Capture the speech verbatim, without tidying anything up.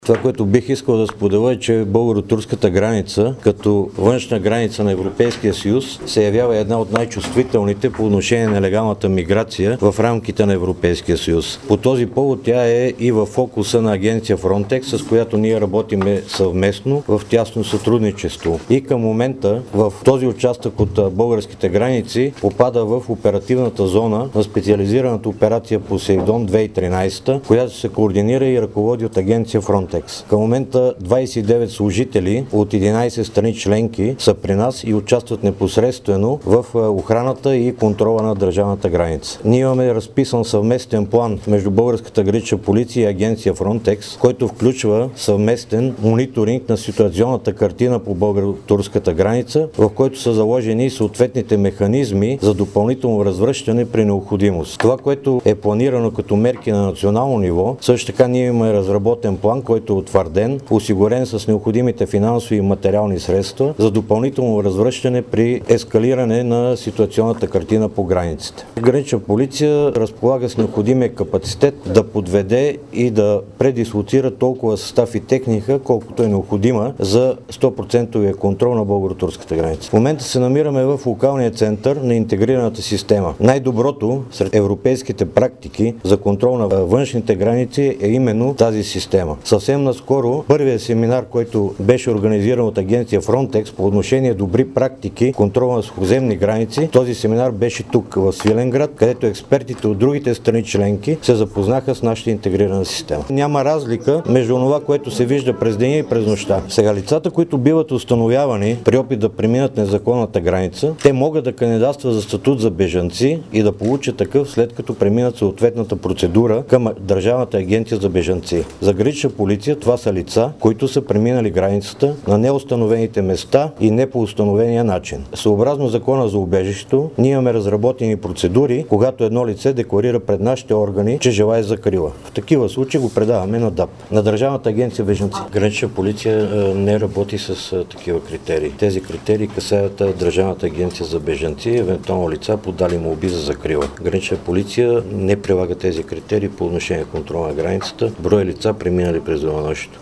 Това, което бих искал да споделя, е, че българо-турската граница, като външна граница на Европейския съюз, се явява една от най-чувствителните по отношение на нелегалната миграция в рамките на Европейския съюз. По този повод тя е и в фокуса на агенция Frontex, с която ние работиме съвместно в тясно сътрудничество. И към момента в този участък от българските граници попада в оперативната зона на специализираната операция Посейдон две хиляди и тринадесета, която се координира и ръководи от агенция Frontex. Към момента двадесет и девет служители от единадесет страни членки са при нас и участват непосредствено в охраната и контрола на държавната граница. Ние имаме разписан съвместен план между българската гранична полиция и агенция Frontex, който включва съвместен мониторинг на ситуационната картина по българо-турската граница, в който са заложени съответните механизми за допълнително развръщане при необходимост. Това, което е планирано като мерки на национално ниво, също така ние имаме разработен план, който е утвърден, осигурен с необходимите финансови и материални средства за допълнително развръщане при ескалиране на ситуационната картина по границите. Гранична полиция разполага с необходимия капацитет да подведе и да предислоцира толкова състав и техника, колкото е необходима за сто процента контрол на българо-турската граница. В момента се намираме в локалния център на интегрираната система. Най-доброто сред европейските практики за контрол на външните граници е именно тази система. Съвсем наскоро първият семинар, който беше организиран от агенция Frontex по отношение добри практики, контрол на сухоземни граници, този семинар беше тук в Свиленград, където експертите от другите страни членки се запознаха с нашата интегрирана система. Няма разлика между това, което се вижда през деня и през нощта. Сега лицата, които биват установявани при опит да преминат незаконната граница, те могат да кандидатстват за статут за бежанци и да получат такъв, след като преминат съответната процедура към Държавната агенция за бежанци. За гранична полиция това са лица, които са преминали границата на неустановените места и не по установения начин. Съобразно закона за убежището, ние имаме разработени процедури, когато едно лице декларира пред нашите органи, че желае закрила. В такива случаи го предаваме на ДАП, на Държавната агенция бежанци. Гранична полиция не работи с такива критерии. Тези критерии касаят Държавната агенция за бежанци, евентуално лица подали молби за закрила. Гранична полиция не прилага тези критерии по отношение на контрол на границата, броя лица преминали през денонощието.